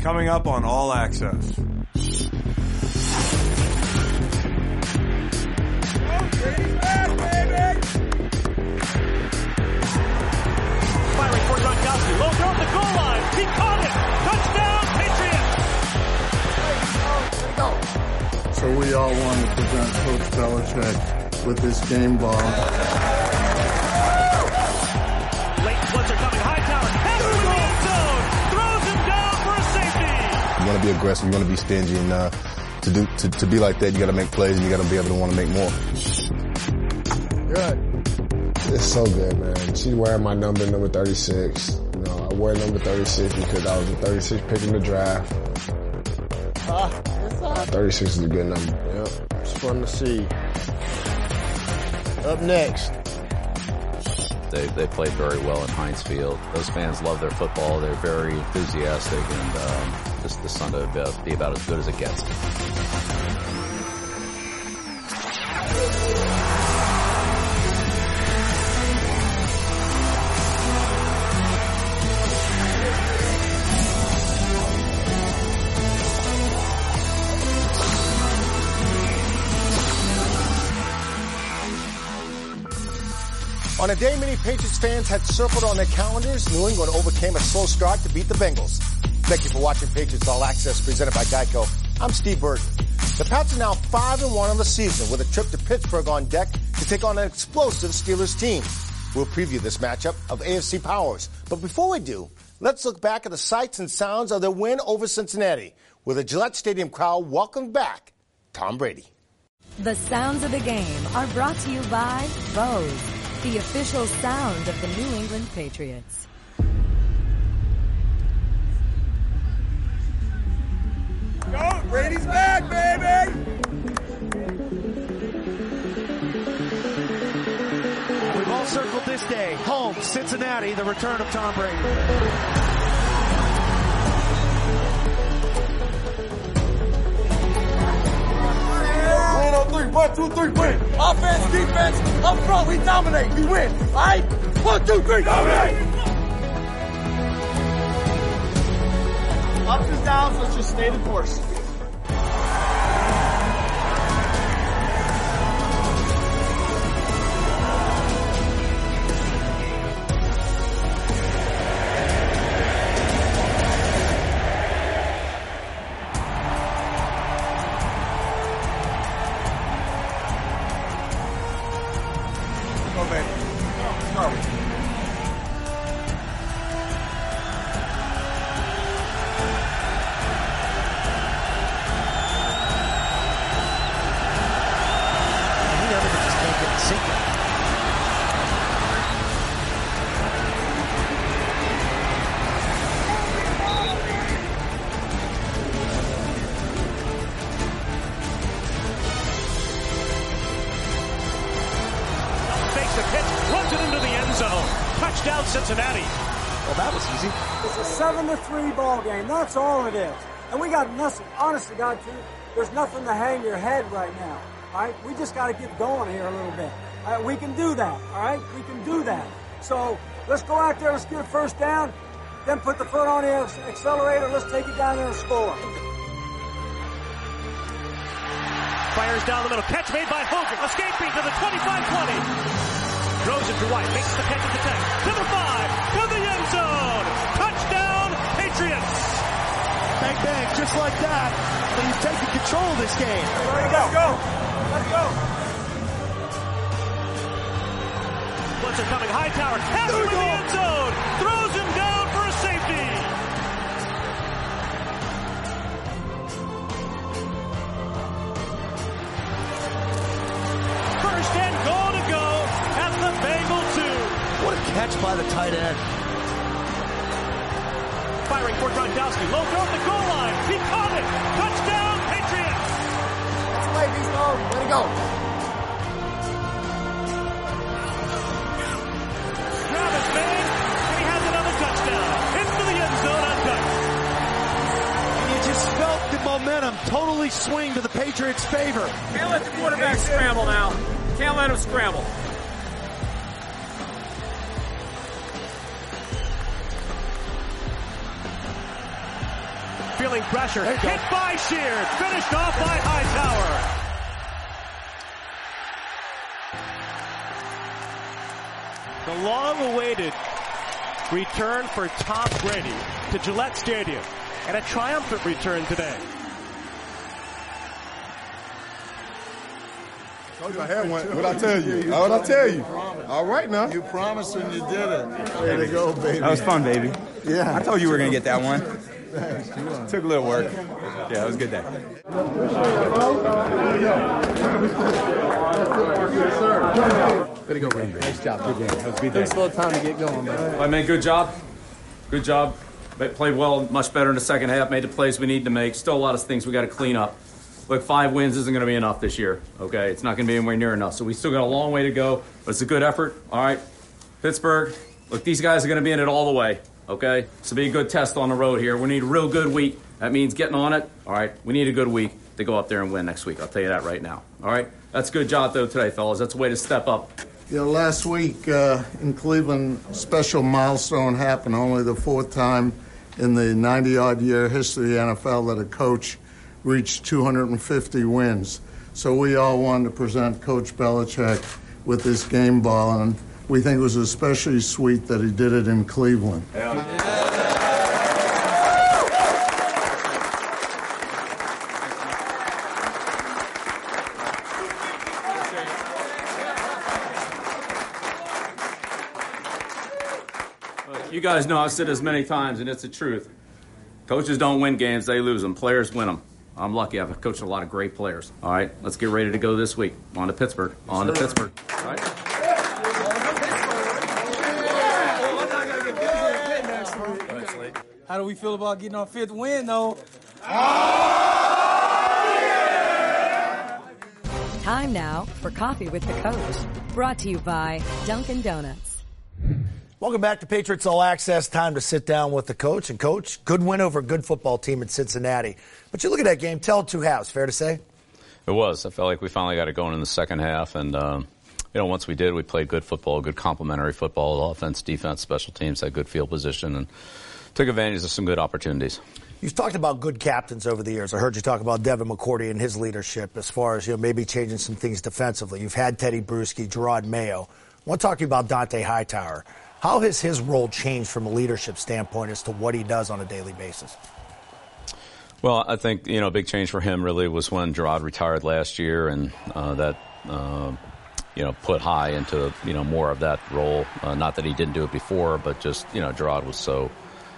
Coming up on All Access. Brady's back, baby! Firing for Gronkowski. Low throw at the goal line. He caught it. Touchdown, Patriots! So we all want to present Coach Belichick with this game ball. Late blitzer coming. Hightower. Heads in the end zone. Throws him down for a safety. You want to be aggressive. You want to be stingy. And to be like that, you got to make plays and you got to be able to want to make more. Good. It's so good, man. She's wearing my number 36. You know, I wear number 36 because I was the 36 pick in the draft. 36 is a good number. Yep, it's fun to see. Up next. They played very well at Heinz Field. Those fans love their football. They're very enthusiastic, and just the Sunday will be about as good as it gets. On a day many Patriots fans had circled on their calendars, New England overcame a slow start to beat the Bengals. Thank you for watching Patriots All Access presented by Geico. I'm Steve Burton. The Pats are now 5-1 on the season with a trip to Pittsburgh on deck to take on an explosive Steelers team. We'll preview this matchup of AFC powers. But before we do, let's look back at the sights and sounds of their win over Cincinnati, where the Gillette Stadium crowd welcomed back Tom Brady. The sounds of the game are brought to you by Bose, the official sound of the New England Patriots. Go, Brady's back, baby! We've all circled this day. Home, Cincinnati, the return of Tom Brady. Win on three. 1, 2, 3, win. Offense, defense, up front, we dominate. We win. All right? 1, 2, 3, dominate! Ups and downs, let's just stay the course. Cincinnati. Well, that was easy. It's a 7-3 ball game. That's all it is. And we got nothing, honest to God, too. There's nothing to hang your head right now. All right? We just got to get going here a little bit. All right? We can do that. All right? We can do that. So let's go out there. Let's get a first down. Then put the foot on the accelerator. Let's take it down there and score. Fires down the middle. Catch made by Hogan. Escaping to the 25-20. Throws it to White, makes the catch at the 10, to the 5, to the end zone. Touchdown, Patriots. Bang, bang, just like that. And he's taking control of this game. Let's go. Let's go. Blitzer coming, Hightower, has him in the end zone. Throws him down for a safety. First and goal to go. The Bengal 2. What a catch by the tight end. Firing for Gronkowski. Low throw at the goal line. He caught it. Touchdown, Patriots. Let's play, Beast Mode. Way to go. Travis made, and he has another touchdown. Into the end zone untouched. And you just felt the momentum totally swing to the Patriots' favor. Can't let the quarterback scramble now. Can't let him scramble. feeling pressure. Hit by Sheard. Finished off by Hightower. The long-awaited return for Tom Brady to Gillette Stadium, and a triumphant return today. Told you I had one. What'd I tell you? What'd I tell you? All right now. You promised and you did it. Way to go, baby. That was fun, baby. Yeah. I told you we were going to get that one. Thanks. Took a little work. Yeah, it was a good day. Way to go, baby. Nice job. Good game. That was a good day. Takes a little time to get going, man. I mean, good job. Good job. Played well, much better in the second half. Made the plays we need to make. Still a lot of things we got to clean up. Look, 5 wins isn't going to be enough this year, okay? It's not going to be anywhere near enough. So we still got a long way to go, but it's a good effort, all right? Pittsburgh, look, these guys are going to be in it all the way, okay? So be a good test on the road here. We need a real good week. That means getting on it, all right? We need a good week to go up there and win next week. I'll tell you that right now, all right? That's a good job, though, today, fellas. That's a way to step up. You know, last week in Cleveland, special milestone happened. Only the 4th time in the 90-odd year history of the NFL that a coach reached 250 wins. So we all wanted to present Coach Belichick with this game ball, and we think it was especially sweet that he did it in Cleveland. You guys know I've said this many times, and it's the truth. Coaches don't win games, they lose them. Players win them. I'm lucky. I've coached a lot of great players. All right, let's get ready to go this week. On to Pittsburgh. On to Pittsburgh. All right. How do we feel about getting our 5th win, though? Time now for Coffee with the Coach. Brought to you by Dunkin' Donuts. Welcome back to Patriots All Access. Time to sit down with the coach. And, Coach, good win over a good football team in Cincinnati. But you look at that game, tell it 2 halves, fair to say? It was. I felt like we finally got it going in the second half. And, once we did, we played good football, good complementary football, offense, defense, special teams, had good field position, and took advantage of some good opportunities. You've talked about good captains over the years. I heard you talk about Devin McCourty and his leadership as far as, maybe changing some things defensively. You've had Teddy Bruschi, Gerard Mayo. I want to talk to you about Dante Hightower. How has his role changed from a leadership standpoint as to what he does on a daily basis? Well, I think, a big change for him really was when Gerard retired last year, and that put High into, more of that role. Not that he didn't do it before, but just, Gerard was so,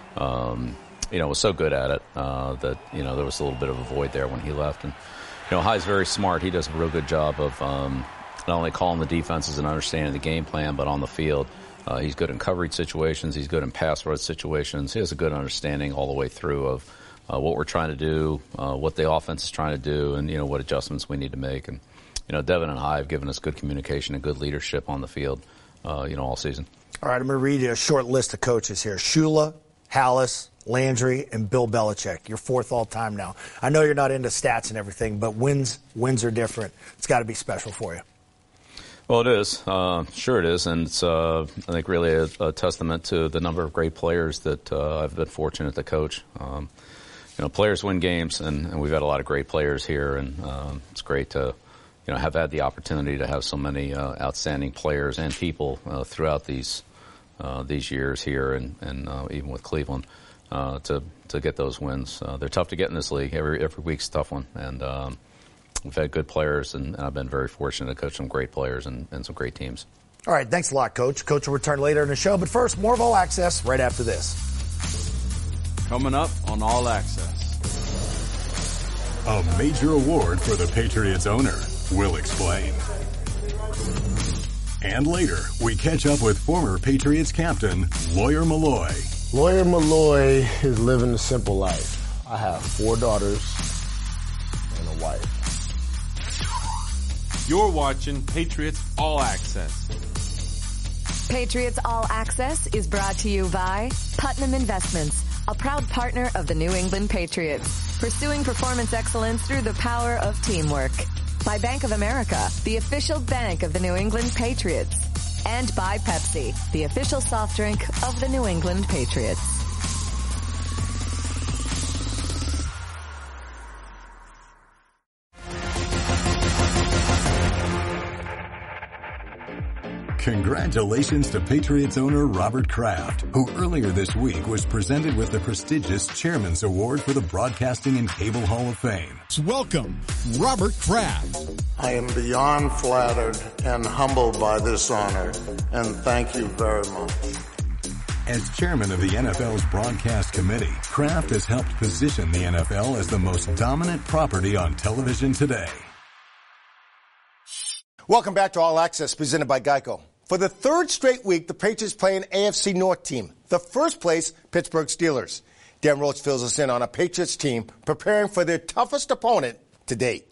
was so good at it that, there was a little bit of a void there when he left. And, High's very smart. He does a real good job of not only calling the defenses and understanding the game plan, but on the field. He's good in coverage situations. He's good in pass rush situations. He has a good understanding all the way through of what we're trying to do, what the offense is trying to do, and, what adjustments we need to make. And, Devin and I have given us good communication and good leadership on the field, all season. All right, I'm going to read you a short list of coaches here. Shula, Hallis, Landry, and Bill Belichick. You're 4th all-time now. I know you're not into stats and everything, but wins are different. It's got to be special for you. Well, it is. Sure it is. And it's, I think, really a testament to the number of great players that I've been fortunate to coach. Players win games, and we've had a lot of great players here, and it's great to, have had the opportunity to have so many outstanding players and people throughout these years here, and even with Cleveland, to get those wins. They're tough to get in this league. Every week's a tough one, and we've had good players, and I've been very fortunate to coach some great players and some great teams. All right, thanks a lot, Coach. Coach will return later in the show, but first, more of All Access right after this. Coming up on All Access. A major award for the Patriots owner. We'll explain. And later, we catch up with former Patriots captain, Lawyer Milloy. Lawyer Milloy is living a simple life. I have 4 daughters and a wife. You're watching Patriots All Access. Patriots All Access is brought to you by Putnam Investments, a proud partner of the New England Patriots, pursuing performance excellence through the power of teamwork. By Bank of America, the official bank of the New England Patriots. And by Pepsi, the official soft drink of the New England Patriots. Congratulations to Patriots owner Robert Kraft, who earlier this week was presented with the prestigious Chairman's Award for the Broadcasting and Cable Hall of Fame. Welcome, Robert Kraft. I am beyond flattered and humbled by this honor, and thank you very much. As chairman of the NFL's Broadcast Committee, Kraft has helped position the NFL as the most dominant property on television today. Welcome back to All Access, presented by Geico. For the third straight week, the Patriots play an AFC North team, the first place Pittsburgh Steelers. Dan Roach fills us in on a Patriots team preparing for their toughest opponent to date.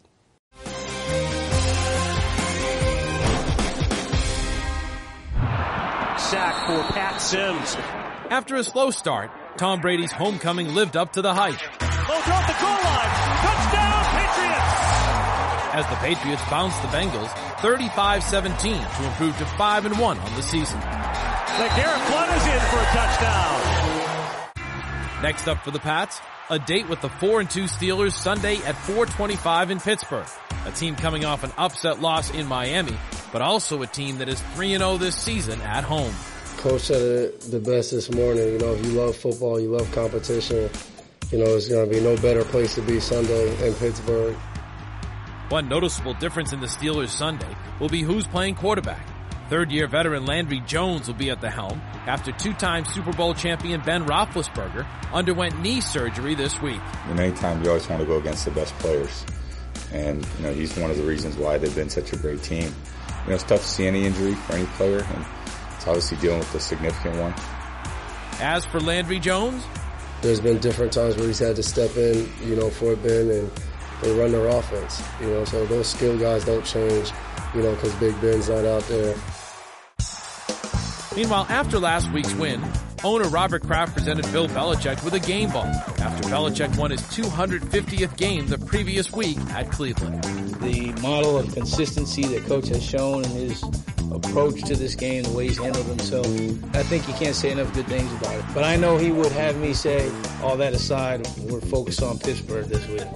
Sack for Pat Sims. After a slow start, Tom Brady's homecoming lived up to the hype. They'll throw at the goal line. Touchdown, Patriots! As the Patriots bounced the Bengals 35-17 to improve to 5-1 on the season. LeGarrette Blount is in for a touchdown. Next up for the Pats, a date with the 4-2 Steelers Sunday at 4:25 in Pittsburgh. A team coming off an upset loss in Miami, but also a team that is 3-0 this season at home. Coach said it the best this morning. You know, if you love football, you love competition, you know, it's going to be no better place to be Sunday in Pittsburgh. One noticeable difference in the Steelers Sunday will be who's playing quarterback. Third-year veteran Landry Jones will be at the helm after two-time Super Bowl champion Ben Roethlisberger underwent knee surgery this week. And anytime you always want to go against the best players. And, you know, he's one of the reasons why they've been such a great team. You know, it's tough to see any injury for any player, and it's obviously dealing with a significant one. As for Landry Jones, there's been different times where he's had to step in, you know, for Ben and run their offense. You know, so those skill guys don't change, you know, because Big Ben's not out there. Meanwhile, after last week's win, owner Robert Kraft presented Bill Belichick with a game ball after Belichick won his 250th game the previous week at Cleveland. The model of consistency that Coach has shown in his approach to this game, the way he's handled himself, I think you can't say enough good things about it. But I know he would have me say, all that aside, we're focused on Pittsburgh this week.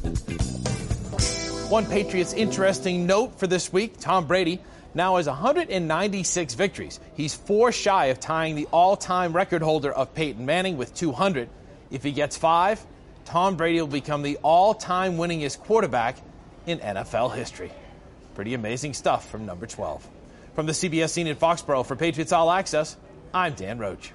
One Patriots interesting note for this week, Tom Brady now has 196 victories. He's 4 shy of tying the all-time record holder of Peyton Manning with 200. If he gets 5, Tom Brady will become the all-time winningest quarterback in NFL history. Pretty amazing stuff from number 12. From the CBS scene in Foxborough for Patriots All Access, I'm Dan Roach.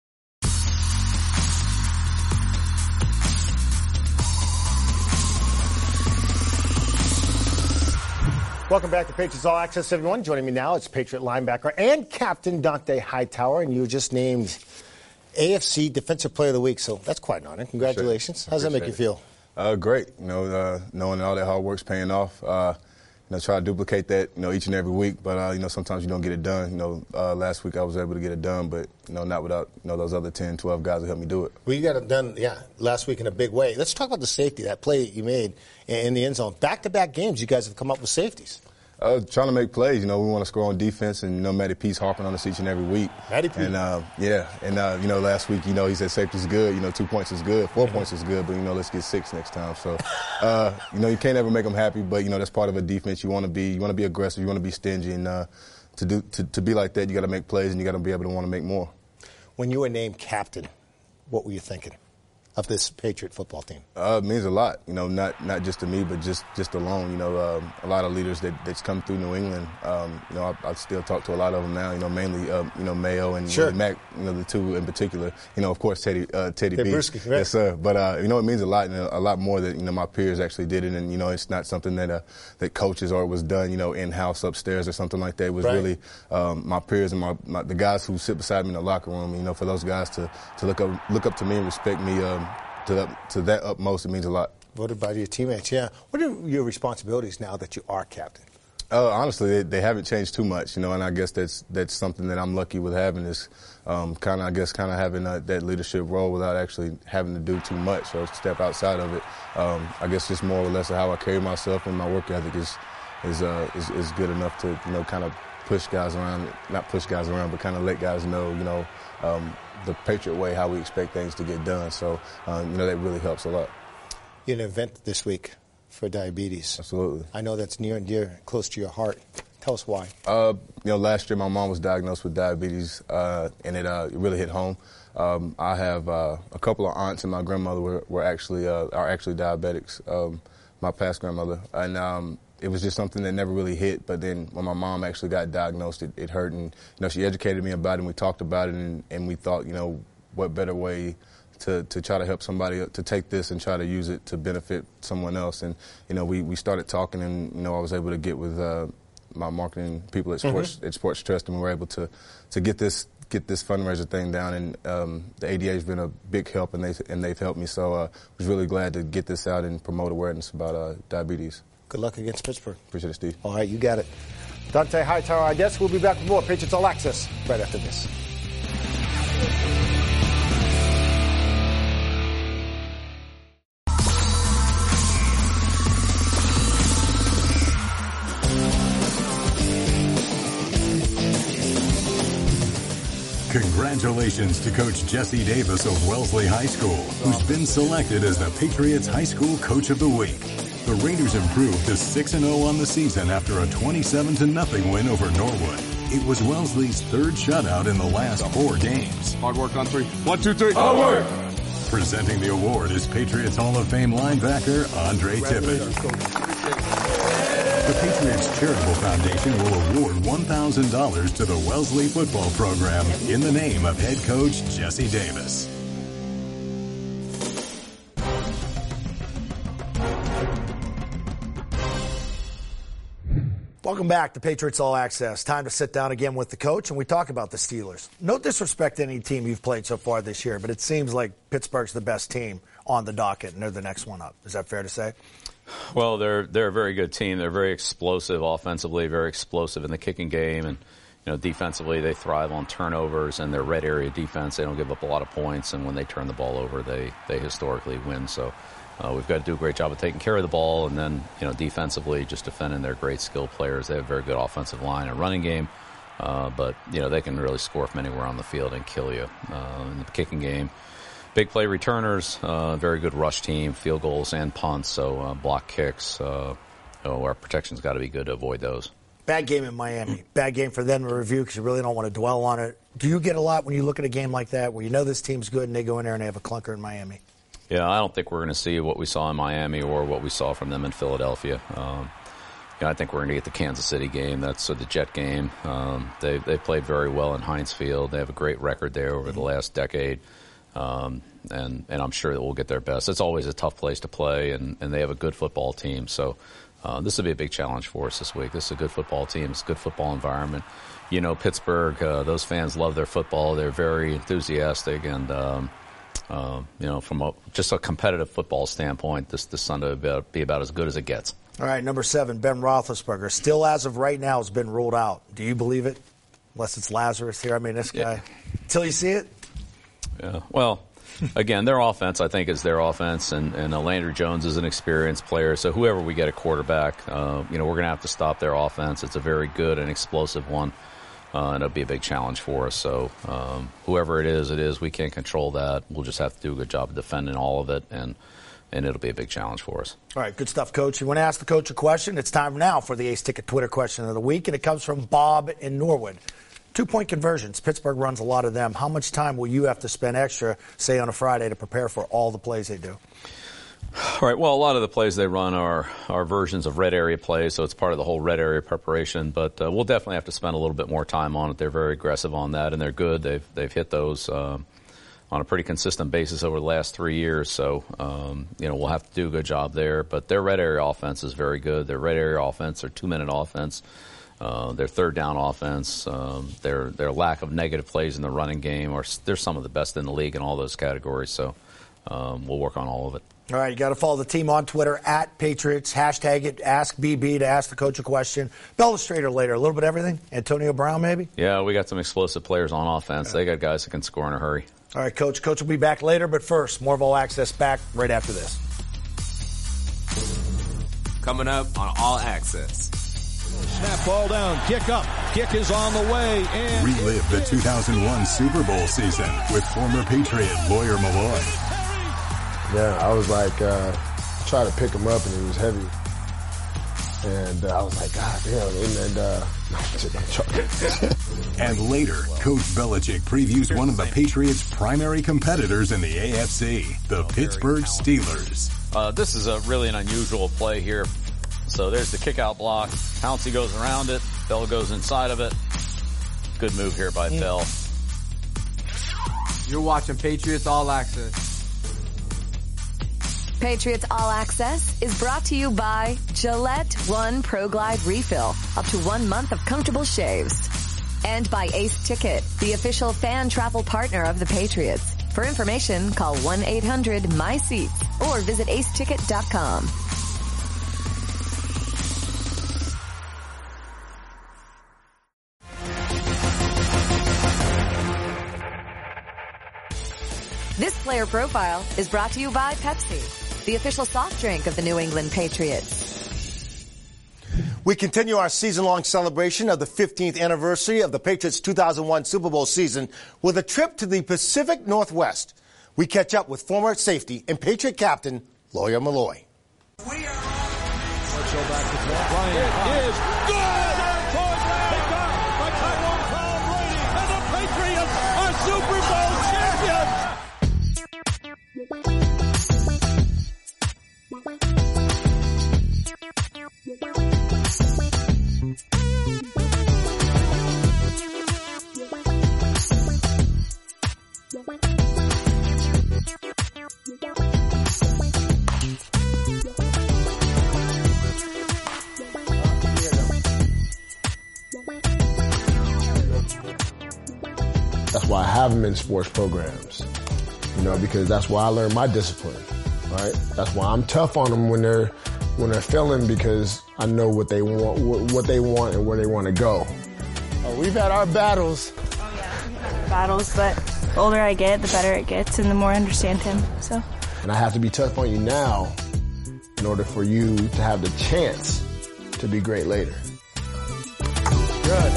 Welcome back to Patriots All Access, everyone. Joining me now is Patriot linebacker and captain Dante Hightower, and you were just named AFC Defensive Player of the Week, so that's quite an honor. Congratulations. How does that make you feel? Great. You know, knowing all that hard work's paying off. You know, try to duplicate that, you know, each and every week, but you know, sometimes you don't get it done. You know, last week I was able to get it done, but you know, not without those other 10, 12 guys that helped me do it. Well, you got it done, last week in a big way. Let's talk about the safety, that play you made in the end zone. Back-to-back games, you guys have come up with safeties. Trying to make plays. You know, we want to score on defense, and, you know, Matty P's harping on us each and every week. Matty P. And, you know, last week, you know, he said safety's good. You know, 2 points is good. 4 points is good, but, you know, let's get 6 next time. So, you know, you can't ever make them happy, but, you know, that's part of a defense. You want to be aggressive. You want to be stingy. And to be like that, you got to make plays, and you got to be able to want to make more. When you were named captain, what were you thinking of this Patriot football team? It means a lot, you know, not just to me, but just alone. You know, a lot of leaders that's come through New England. You know, I still talk to a lot of them now. You know, mainly you know, Mayo and sure. Mac. You know, the two in particular. You know, of course, Teddy B. Bruschi, right? Yes, sir. But you know, it means a lot, and a lot more that, you know, my peers actually did it, and, you know, it's not something that that coaches or was done, you know, in house upstairs or something like that. It was right. really my peers and the guys who sit beside me in the locker room. You know, for those guys to look up to me and respect me. To that utmost, it means a lot. Voted by your teammates, yeah. What are your responsibilities now that you are captain? Honestly, they haven't changed too much, you know, and I guess that's something that I'm lucky with having is kind of having that leadership role without actually having to do too much or step outside of it. I guess just more or less of how I carry myself and my work ethic is good enough to, you know, kind of push guys around, not push guys around, but kind of let guys know, you know, the Patriot way, how we expect things to get done. So, you know, that really helps a lot. You had an event this week for diabetes. Absolutely. I know that's near and dear, close to your heart. Tell us why. Last year my mom was diagnosed with diabetes, and it really hit home. I have a couple of aunts and my grandmother are actually diabetics. My past grandmother, and it was just something that never really hit. But then when my mom actually got diagnosed, it hurt, and she educated me about it, and we talked about it, and we thought, what better way to try to help somebody to take this and try to use it to benefit someone else. And we started talking, and I was able to get with my marketing people at Sports Trust, and we were able to get this fundraiser thing down. And the ADA has been a big help, and they've helped me. So I was really glad to get this out and promote awareness about diabetes. Good luck against Pittsburgh. Appreciate it, Steve. All right, you got it. Dante Hightower, I guess we'll be back with more Patriots All Access right after this. Congratulations to Coach Jesse Davis of Wellesley High School, who's been selected as the Patriots High School Coach of the Week. The Raiders improved to 6-0 on the season after a 27-0 win over Norwood. It was Wellesley's third shutout in the last 4 games. Hard work on 3. 1, 2, 3. Hard work! Presenting the award is Patriots Hall of Fame linebacker Andre Tippett. The Patriots Charitable Foundation will award $1,000 to the Wellesley football program in the name of head coach Jesse Davis. Welcome back to Patriots All Access. Time to sit down again with the coach, and we talk about the Steelers. No disrespect to any team you've played so far this year, but it seems like Pittsburgh's the best team on the docket, and they're the next one up. Is that fair to say? Well, they're a very good team. They're very explosive offensively, very explosive in the kicking game, and defensively they thrive on turnovers and their red area defense. They don't give up a lot of points, and when they turn the ball over, they historically win. So we've got to do a great job of taking care of the ball, and then defensively just defending their great skill players. They have a very good offensive line and running game, but they can really score from anywhere on the field and kill you in the kicking game. Big play returners, very good rush team, field goals and punts, so block kicks. Our protection's got to be good to avoid those. Bad game in Miami. Bad game for them to review because you really don't want to dwell on it. Do you get a lot when you look at a game like that where this team's good and they go in there and they have a clunker in Miami? Yeah, I don't think we're going to see what we saw in Miami or what we saw from them in Philadelphia. I think we're going to get the Kansas City game. That's the Jet game. They played very well in Heinz Field. They have a great record there over the last decade. And I'm sure that we'll get their best. It's always a tough place to play, and they have a good football team. So this will be a big challenge for us this week. This is a good football team. It's a good football environment. Pittsburgh, those fans love their football. They're very enthusiastic, and from just a competitive football standpoint, this Sunday will be about as good as it gets. All right, number 7, Ben Roethlisberger, still as of right now has been ruled out. Do you believe it? Unless it's Lazarus here. I mean, this guy, until you see it. Yeah, well, again, their offense, I think, is their offense, and Landry Jones is an experienced player. So whoever we get a quarterback, we're going to have to stop their offense. It's a very good and explosive one, and it'll be a big challenge for us. So whoever it is. We can't control that. We'll just have to do a good job of defending all of it, and it'll be a big challenge for us. All right, good stuff, Coach. You want to ask the coach a question? It's time now for the Ace Ticket Twitter question of the week, and it comes from Bob in Norwood. 2-point conversions. Pittsburgh runs a lot of them. How much time will you have to spend extra, say on a Friday, to prepare for all the plays they do? All right. Well, a lot of the plays they run are versions of red area plays, so it's part of the whole red area preparation. But we'll definitely have to spend a little bit more time on it. They're very aggressive on that, and they're good. They've hit those on a pretty consistent basis over the last 3 years. So we'll have to do a good job there. But their red area offense is very good. Their red area offense, their 2-minute offense. Their third down offense, their lack of negative plays in the running game, they're some of the best in the league in all those categories. So we'll work on all of it. All right, you got to follow the team on Twitter at Patriots. Hashtag it, AskBB to ask the coach a question. Bellustrator later, a little bit of everything. Antonio Brown, maybe? Yeah, we got some explosive players on offense. Yeah. They got guys that can score in a hurry. All right, Coach. Coach will be back later, but first, more of All Access back right after this. Coming up on All Access. Snap, ball down, kick up. Kick is on the way. And relive the 2001 Super Bowl season with former Patriot Lawyer Malloy. Yeah, I was like, try to pick him up and he was heavy. And I was like, God damn. And later, Coach Belichick previews one of the Patriots' primary competitors in the AFC, the Pittsburgh Steelers. This is really an unusual play here. So there's the kick-out block. Pouncey goes around it. Bell goes inside of it. Good move here by Bell. You're watching Patriots All Access. Patriots All Access is brought to you by Gillette One Pro Glide Refill. Up to 1 month of comfortable shaves. And by Ace Ticket, the official fan travel partner of the Patriots. For information, call 1-800-MY-SEATS or visit aceticket.com. This player profile is brought to you by Pepsi, the official soft drink of the New England Patriots. We continue our season-long celebration of the 15th anniversary of the Patriots' 2001 Super Bowl season with a trip to the Pacific Northwest. We catch up with former safety and Patriot captain Lawyer Milloy. It is good! Picked up by Tyrone Brown Brady, and the Patriots are Super Bowl champions! That's why I have them in sports programs, because that's why I learned my discipline, right? That's why I'm tough on them when they're failing, because I know what they want, and where they want to go. We've had our battles. Oh yeah, we've had our battles, but the older I get, the better it gets, and the more I understand him. So. And I have to be tough on you now in order for you to have the chance to be great later. Good.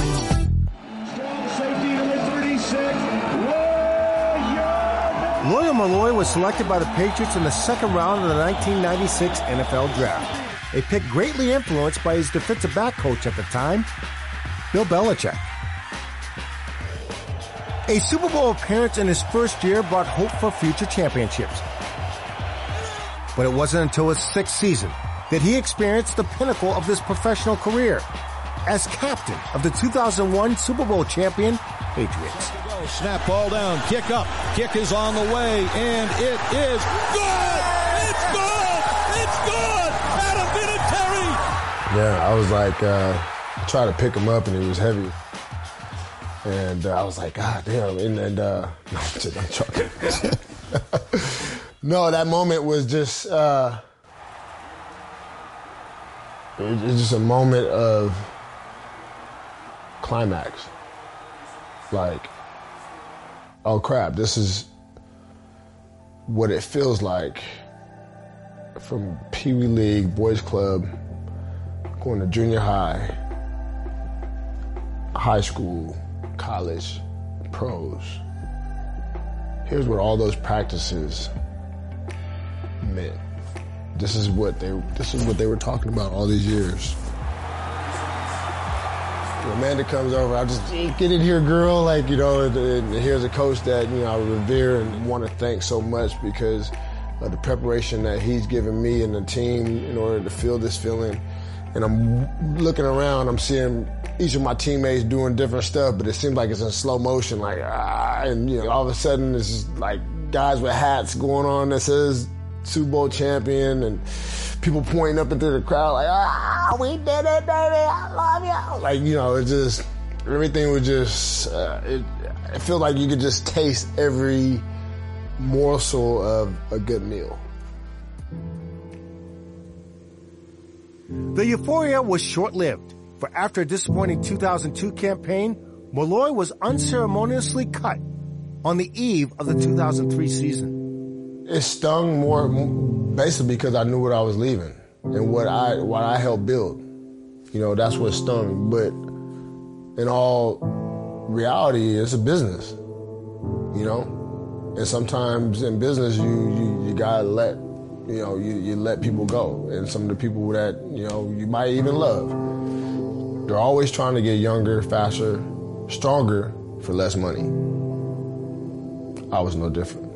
Lawyer Milloy was selected by the Patriots in the second round of the 1996 NFL Draft, a pick greatly influenced by his defensive back coach at the time, Bill Belichick. A Super Bowl appearance in his first year brought hope for future championships. But it wasn't until his sixth season that he experienced the pinnacle of his professional career as captain of the 2001 Super Bowl champion Patriots. Snap, ball down, kick up. Kick is on the way, and it is good! It's good! It's good! Adam Vinatieri! Yeah, I was like, trying to pick him up, and he was heavy. And I was like, God damn. No, I'm joking. No, that moment was just, it was just a moment of climax. Like, oh crap, this is what it feels like from Pee Wee League, Boys Club, going to junior high, high school, college, pros. Here's what all those practices meant. This is what they were talking about all these years. Amanda comes over, I just, get in here, girl. And here's a coach that, I revere and want to thank so much because of the preparation that he's given me and the team in order to feel this feeling. And I'm looking around, I'm seeing each of my teammates doing different stuff, but it seems like it's in slow motion, all of a sudden it's just like guys with hats going on that says Super Bowl champion, and people pointing up into the crowd we did it, baby, I love you. It just, everything was just, it felt like you could just taste every morsel of a good meal. The euphoria was short-lived, for after a disappointing 2002 campaign, Milloy was unceremoniously cut on the eve of the 2003 season. It stung more basically because I knew what I was leaving and what I helped build. That's what stung. But in all reality, it's a business, And sometimes in business, you gotta let you let people go. And some of the people that, you might even love, they're always trying to get younger, faster, stronger for less money. I was no different.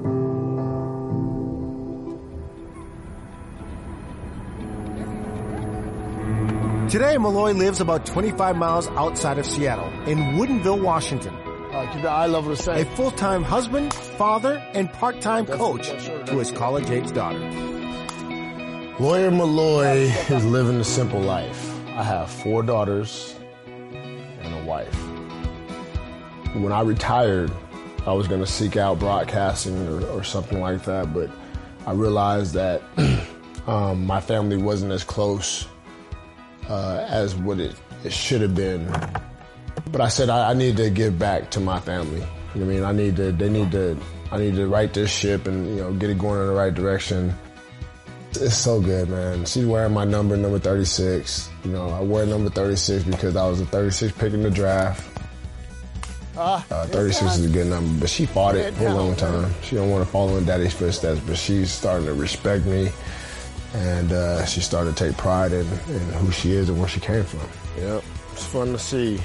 Today, Malloy lives about 25 miles outside of Seattle in Woodinville, Washington. Keep the eye level the same. A full-time husband, father, and part-time coach to his college-age daughter. Lawyer Malloy is living a simple life. I have 4 daughters and a wife. When I retired, I was going to seek out broadcasting or something like that, but I realized that my family wasn't as close as what it should have been. But I said I need to give back to my family. I mean, I need to right this ship and, get it going in the right direction. It's so good, man. She's wearing my number 36. I wear number 36 because I was a 36 pick in the draft. 36 is a good number, but she fought it for a long time. She don't want to follow in daddy's footsteps, but she's starting to respect me. And she started to take pride in who she is and where she came from. Yep, it's fun to see.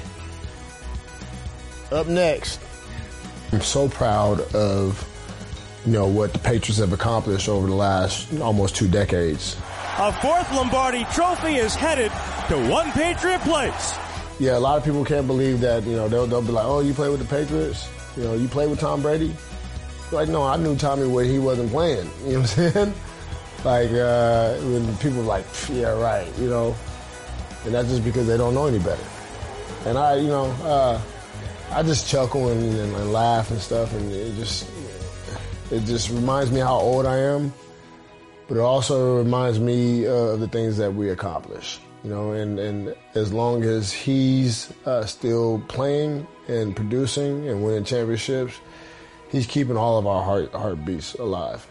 Up next, I'm so proud of, what the Patriots have accomplished over the last almost 2 decades. A 4th Lombardi trophy is headed to one Patriot place. Yeah, a lot of people can't believe that, they'll be like, oh, you play with the Patriots? You play with Tom Brady? Like, no, I knew Tommy when he wasn't playing. You know what I'm saying? Like, when people are like, yeah, right, and that's just because they don't know any better. And I just chuckle and laugh and stuff, and it just reminds me how old I am, but it also reminds me of the things that we accomplish, and as long as he's still playing and producing and winning championships, he's keeping all of our heartbeats alive.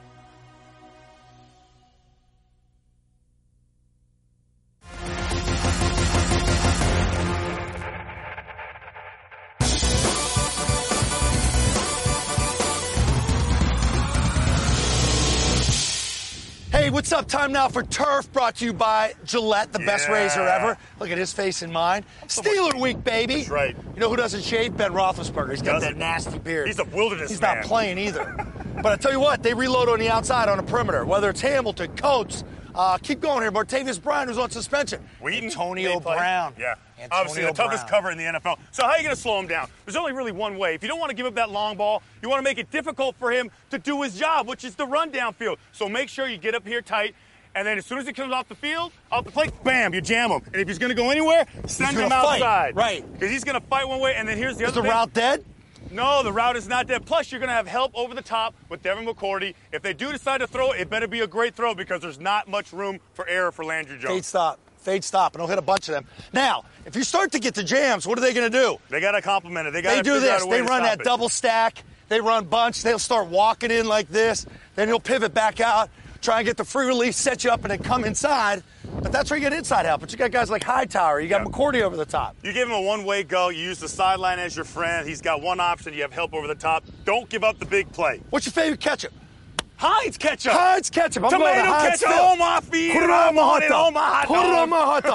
Hey, what's up? Time now for Turf, brought to you by Gillette, the best razor ever. Look at his face and mine. Steeler week, baby. That's right. You know who doesn't shave? Ben Roethlisberger. He's got that nasty beard. He's a wilderness He's man. not playing either. But I tell you what, they reload on the outside on the perimeter. Whether it's Hamilton, Coates, keep going here. Martavis Bryant, who's on suspension. Antonio Brown. Yeah. Antonio Obviously the toughest Brown. cover in the NFL. So how are you going to slow him down? There's only really one way. If you don't want to give up that long ball, you want to make it difficult for him to do his job, which is to run downfield. So make sure you get up here tight. And then as soon as he comes off the field, off the plate, bam, you jam him. And if he's going to go anywhere, send him outside. Right. Because he's going to fight one way. And then here's the other thing. Is the route dead? No, the route is not dead. Plus, you're going to have help over the top with Devin McCourty. If they do decide to throw, it better be a great throw because there's not much room for error for Landry Jones. Fade stop, and he'll hit a bunch of them. Now, if you start to get the jams, what are they going to do? They got to compliment it. They do this. They run that double stack. They run bunch. They'll start walking in like this. Then he'll pivot back out, try and get the free release, set you up, and then come inside. But that's where you get inside help. But you got guys like Hightower. You got McCourty over the top. You give him a one-way go. You use the sideline as your friend. He's got one option. You have help over the top. Don't give up the big play. What's your favorite ketchup? Heinz ketchup. Heinz ketchup. I'm Tomato going to Heinz ketchup. Phil. Oh, my feet. Put it on my hot dog. Oh, my hot Put it on my hot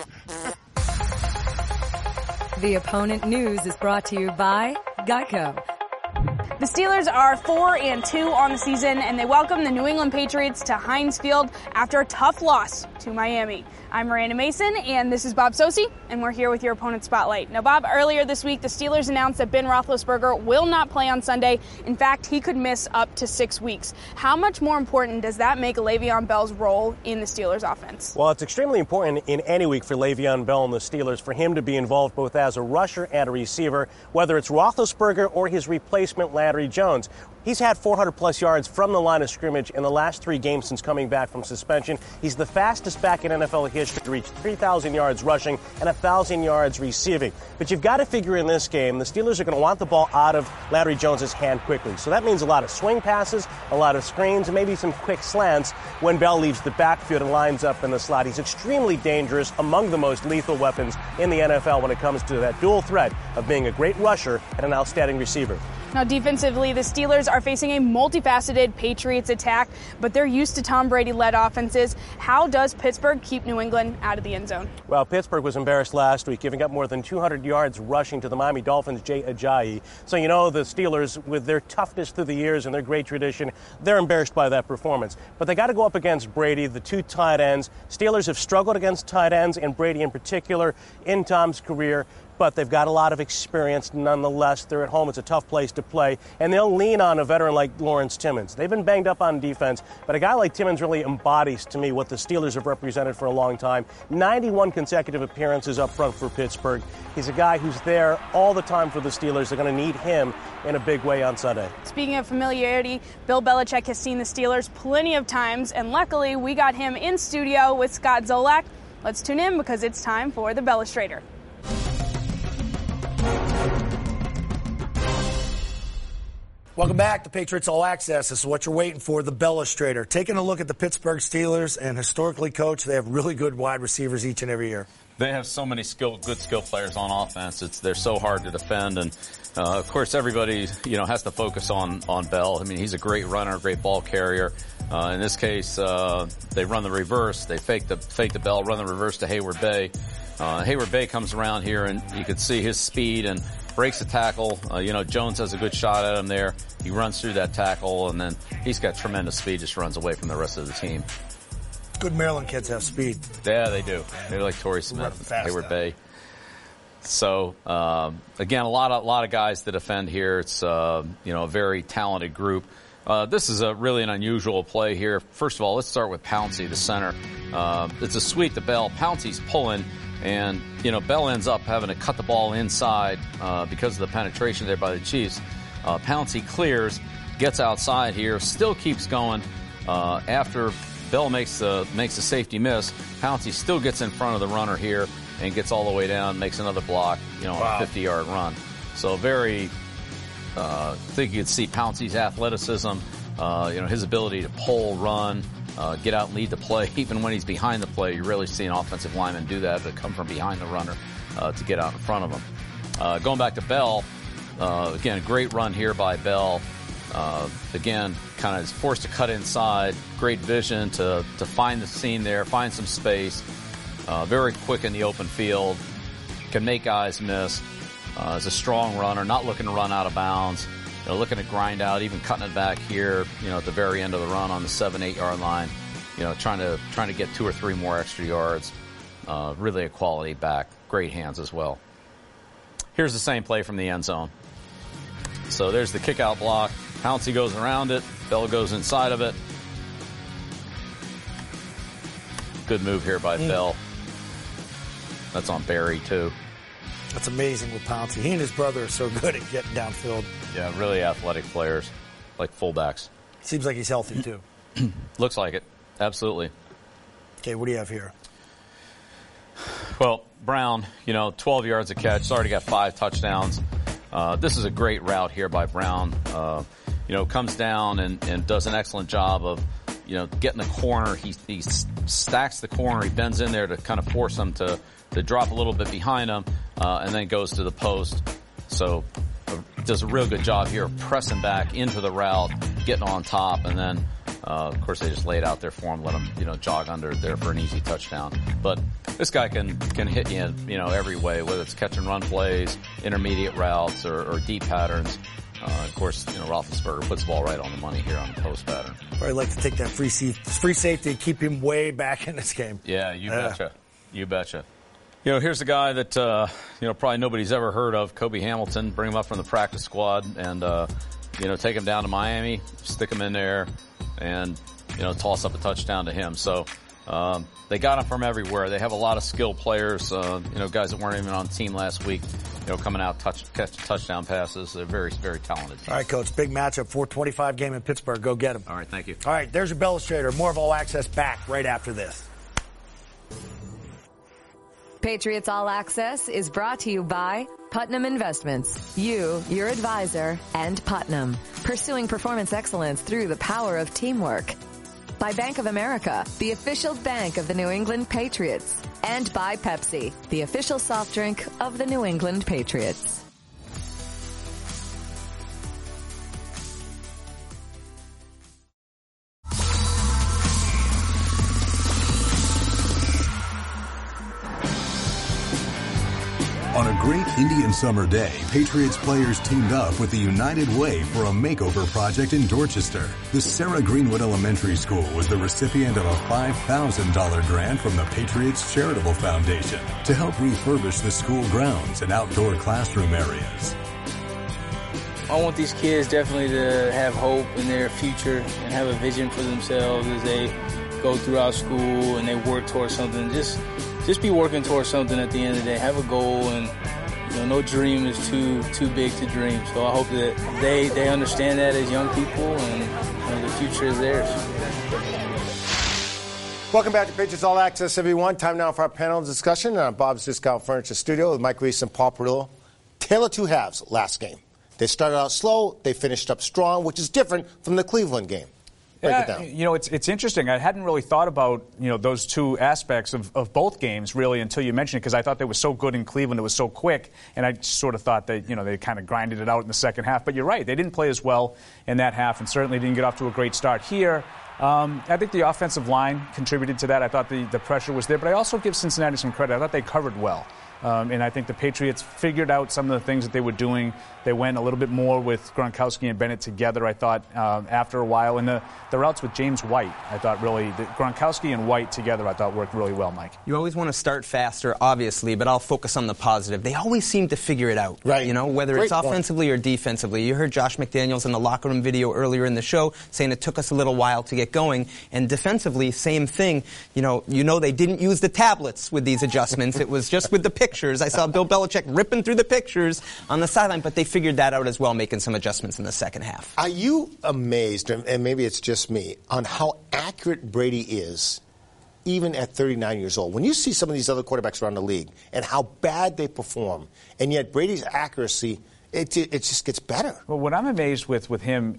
dog. The Opponent News is brought to you by Geico. The Steelers are 4-2 on the season, and they welcome the New England Patriots to Heinz Field after a tough loss to Miami. I'm Miranda Mason, and this is Bob Sosi, and we're here with your Opponent Spotlight. Now, Bob, earlier this week, the Steelers announced that Ben Roethlisberger will not play on Sunday. In fact, he could miss up to 6 weeks. How much more important does that make Le'Veon Bell's role in the Steelers offense? Well, it's extremely important in any week for Le'Veon Bell and the Steelers for him to be involved both as a rusher and a receiver, whether it's Roethlisberger or his replacement Landry Jones. He's had 400-plus yards from the line of scrimmage in the last 3 games since coming back from suspension. He's the fastest back in NFL history to reach 3,000 yards rushing and 1,000 yards receiving. But you've got to figure in this game, the Steelers are going to want the ball out of Landry Jones' hand quickly. So that means a lot of swing passes, a lot of screens, and maybe some quick slants when Bell leaves the backfield and lines up in the slot. He's extremely dangerous, among the most lethal weapons in the NFL when it comes to that dual threat of being a great rusher and an outstanding receiver. Now, defensively, the Steelers are facing a multifaceted Patriots attack, but they're used to Tom Brady-led offenses. How does Pittsburgh keep New England out of the end zone? Well, Pittsburgh was embarrassed last week, giving up more than 200 yards rushing to the Miami Dolphins' Jay Ajayi. So, you know, the Steelers, with their toughness through the years and their great tradition, they're embarrassed by that performance. But they got to go up against Brady, the two tight ends. Steelers have struggled against tight ends, and Brady in particular, in Tom's career. But they've got a lot of experience nonetheless. They're at home. It's a tough place to play. And they'll lean on a veteran like Lawrence Timmons. They've been banged up on defense, but a guy like Timmons really embodies, to me, what the Steelers have represented for a long time. 91 consecutive appearances up front for Pittsburgh. He's a guy who's there all the time for the Steelers. They're going to need him in a big way on Sunday. Speaking of familiarity, Bill Belichick has seen the Steelers plenty of times, and luckily we got him in studio with Scott Zolak. Let's tune in because it's time for the Bellustrator. Welcome back to Patriots All Access. This is what you're waiting for, the Bellustrator. Taking a look at the Pittsburgh Steelers, and historically, Coach, they have really good wide receivers each and every year. They have so many good skill players on offense. They're so hard to defend, and of course, everybody has to focus on Bell. I mean, he's a great runner, great ball carrier. In this case, they run the reverse. They fake the Bell, run the reverse to Hayward Bay. Hayward Bay comes around here, and you can see his speed and breaks a tackle. Jones has a good shot at him there. He runs through that tackle, and then he's got tremendous speed, just runs away from the rest of the team. Good Maryland kids have speed. Yeah, they do. They're like Torrey Smith, Hayward Bay. So, again, a lot of guys to defend here. It's, a very talented group. This is really an unusual play here. First of all, let's start with Pouncey, the center. It's a sweep to Bell. Pouncey's pulling. And, Bell ends up having to cut the ball inside because of the penetration there by the Chiefs. Pouncey clears, gets outside here, still keeps going. After Bell makes the safety miss, Pouncey still gets in front of the runner here and gets all the way down, makes another block, on a 50-yard run. So very, I think you could see Pouncey's athleticism, his ability to pull, run, get out and lead the play. Even when he's behind the play, you really see an offensive lineman do that, to come from behind the runner to get out in front of him. Going back to Bell, again, a great run here by Bell. Again, kind of is forced to cut inside. Great vision to find the seam there, find some space. Very quick in the open field. Can make guys miss. Is a strong runner, not looking to run out of bounds. Looking to grind out, even cutting it back here, at the very end of the run on the 7-8 yard line. Trying to get 2 or 3 more extra yards. Really a quality back. Great hands as well. Here's the same play from the end zone. So there's the kick out block. Pouncey goes around it. Bell goes inside of it. Good move here by Bell. That's on Barry, too. That's amazing with Pouncey. He and his brother are so good at getting downfield. Yeah, really athletic players, like fullbacks. Seems like he's healthy, too. Looks like it. Absolutely. Okay, what do you have here? Well, Brown, 12 yards a catch. He's already got 5 touchdowns. This is a great route here by Brown. Comes down and does an excellent job of, getting the corner. He stacks the corner. He bends in there to kind of force him to drop a little bit behind him, and then goes to the post. So does a real good job here of pressing back into the route, getting on top, and then, of course, they just lay it out there for him, let him, jog under there for an easy touchdown. But this guy can hit you, every way, whether it's catch and run plays, intermediate routes, or deep patterns. Of course, Roethlisberger puts the ball right on the money here on the post pattern. I'd like to take that free safety and keep him way back in this game. Yeah, you betcha. You betcha. Here's a guy that, probably nobody's ever heard of, Kobe Hamilton. Bring him up from the practice squad and, take him down to Miami, stick him in there, and, toss up a touchdown to him. So, they got him from everywhere. They have a lot of skilled players, guys that weren't even on the team last week, coming out, catch touchdown passes. They're very, very talented. All right, Coach, big matchup, 425 game in Pittsburgh. Go get them. All right, thank you. All right, there's your Bellustrator. More of All Access back right after this. Patriots All Access is brought to you by Putnam Investments. You, your advisor, and Putnam. Pursuing performance excellence through the power of teamwork. By Bank of America, the official bank of the New England Patriots. And by Pepsi, the official soft drink of the New England Patriots. great Indian summer day, Patriots players teamed up with the United Way for a makeover project in Dorchester. The Sarah Greenwood Elementary School was the recipient of a $5,000 grant from the Patriots Charitable Foundation to help refurbish the school grounds and outdoor classroom areas. I want these kids definitely to have hope in their future and have a vision for themselves as they go throughout school and they work towards something. Just be working towards something at the end of the day. Have a goal, and no dream is too big to dream. So I hope that they understand that as young people, and the future is theirs. Welcome back to Patriots All Access, everyone. Time now for our panel discussion in Bob's Discount Furniture Studio with Mike Reese and Paul Perillo. Tale of two halves last game. They started out slow, they finished up strong, which is different from the Cleveland game. Break it down. It's interesting. I hadn't really thought about, those two aspects of both games, really, until you mentioned it, because I thought they were so good in Cleveland. It was so quick, and I sort of thought that, they kind of grinded it out in the second half. But you're right. They didn't play as well in that half and certainly didn't get off to a great start here. I think the offensive line contributed to that. I thought the pressure was there. But I also give Cincinnati some credit. I thought they covered well. And I think the Patriots figured out some of the things that they were doing. They went a little bit more with Gronkowski and Bennett together, I thought, after a while. And the routes with James White, I thought really, Gronkowski and White together, I thought worked really well, Mike. You always want to start faster, obviously, but I'll focus on the positive. They always seem to figure it out, right? Whether Great it's offensively or defensively. You heard Josh McDaniels in the locker room video earlier in the show saying it took us a little while to get going. And defensively, same thing. They didn't use the tablets with these adjustments. It was just with the pictures. I saw Bill Belichick ripping through the pictures on the sideline, but they figured that out as well, making some adjustments in the second half. Are you amazed, and maybe it's just me, on how accurate Brady is, even at 39 years old? When you see some of these other quarterbacks around the league and how bad they perform, and yet Brady's accuracy, it just gets better. Well, what I'm amazed with him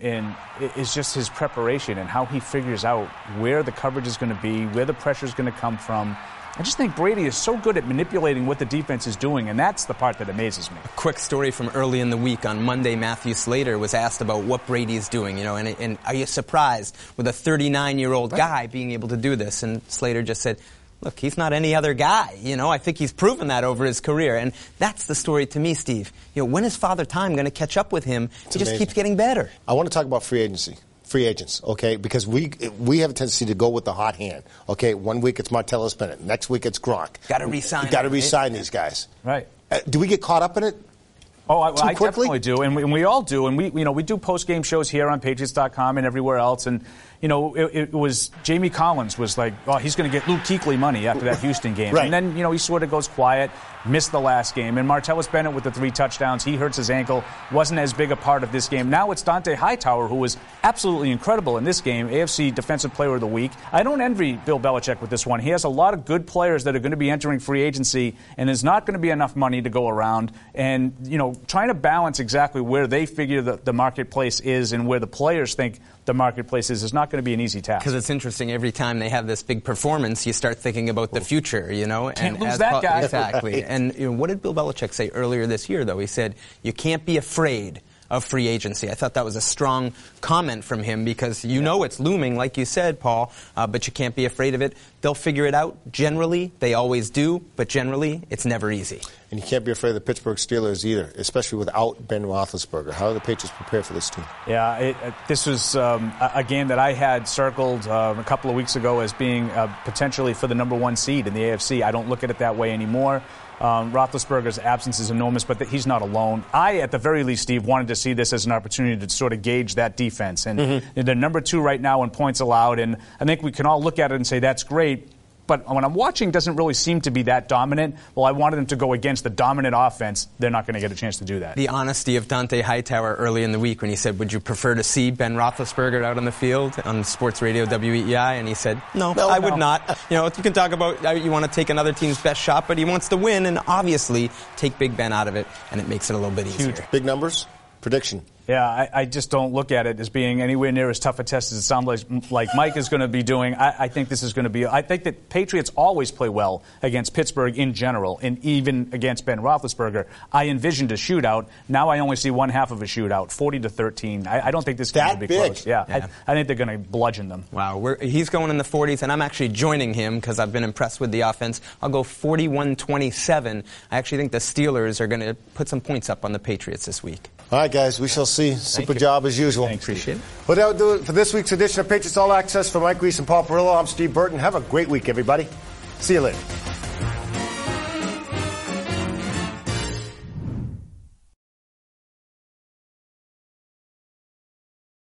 is just his preparation and how he figures out where the coverage is going to be, where the pressure is going to come from. I just think Brady is so good at manipulating what the defense is doing, and that's the part that amazes me. A quick story from early in the week. On Monday, Matthew Slater was asked about what Brady is doing, and are you surprised with a 39-year-old guy being able to do this? And Slater just said, look, he's not any other guy. I think he's proven that over his career. And that's the story to me, Steve. When is Father Time going to catch up with him? He just keeps getting better. I want to talk about free agents, okay? Because we have a tendency to go with the hot hand, okay? 1 week it's Martellus Bennett, next week it's Gronk. Got to re-sign. Got to re-sign these guys. Right. Do we get caught up in it? Oh, I definitely do, and we all do, and we do post-game shows here on Patriots.com and everywhere else, and it was Jamie Collins was like, oh, he's going to get Luke Kuechly money after that Houston game, right. And then he sort of goes quiet, missed the last game, and Martellus Bennett with the 3 touchdowns, he hurts his ankle, wasn't as big a part of this game. Now it's Dante Hightower, who was absolutely incredible in this game, AFC Defensive Player of the Week. I don't envy Bill Belichick with this one. He has a lot of good players that are going to be entering free agency, and there's not going to be enough money to go around, and trying to balance exactly where they figure the marketplace is and where the players think the marketplace is not going to be an easy task. Because it's interesting, every time they have this big performance, you start thinking about the future, Can't lose that guy. Exactly. Right. And what did Bill Belichick say earlier this year, though? He said, you can't be afraid of free agency. I thought that was a strong comment from him because it's looming, like you said, Paul, but you can't be afraid of it. They'll figure it out. Generally, they always do, but generally, it's never easy. And you can't be afraid of the Pittsburgh Steelers either, especially without Ben Roethlisberger. How do the Patriots prepare for this team? Yeah, this was a game that I had circled a couple of weeks ago as being potentially for the number 1 seed in the AFC. I don't look at it that way anymore. Roethlisberger's absence is enormous, but he's not alone. I, at the very least, Steve, wanted to see this as an opportunity to sort of gauge that defense. And they're number 2 right now in points allowed, and I think we can all look at it and say that's great. But when I'm watching, it doesn't really seem to be that dominant. Well, I wanted them to go against the dominant offense. They're not going to get a chance to do that. The honesty of Dante Hightower early in the week when he said, would you prefer to see Ben Roethlisberger out on the field on sports radio WEEI? And he said, no, I would not. You can talk about you want to take another team's best shot, but he wants to win and obviously take Big Ben out of it, and it makes it a little bit easier. Big numbers? Prediction. Yeah, I just don't look at it as being anywhere near as tough a test as it sounds like Mike is going to be doing. I think this is going to be. I think that Patriots always play well against Pittsburgh in general, and even against Ben Roethlisberger. I envisioned a shootout. Now I only see one half of a shootout, 40-13. I don't think this game will be close. Yeah. I think they're going to bludgeon them. Wow, he's going in the 40s, and I'm actually joining him because I've been impressed with the offense. I'll go 41-27. I actually think the Steelers are going to put some points up on the Patriots this week. All right, guys, we shall see. Super job as usual. Thanks, appreciate it. Well, that'll do it for this week's edition of Patriots All Access. For Mike Reiss and Paul Perillo, I'm Steve Burton. Have a great week, everybody. See you later.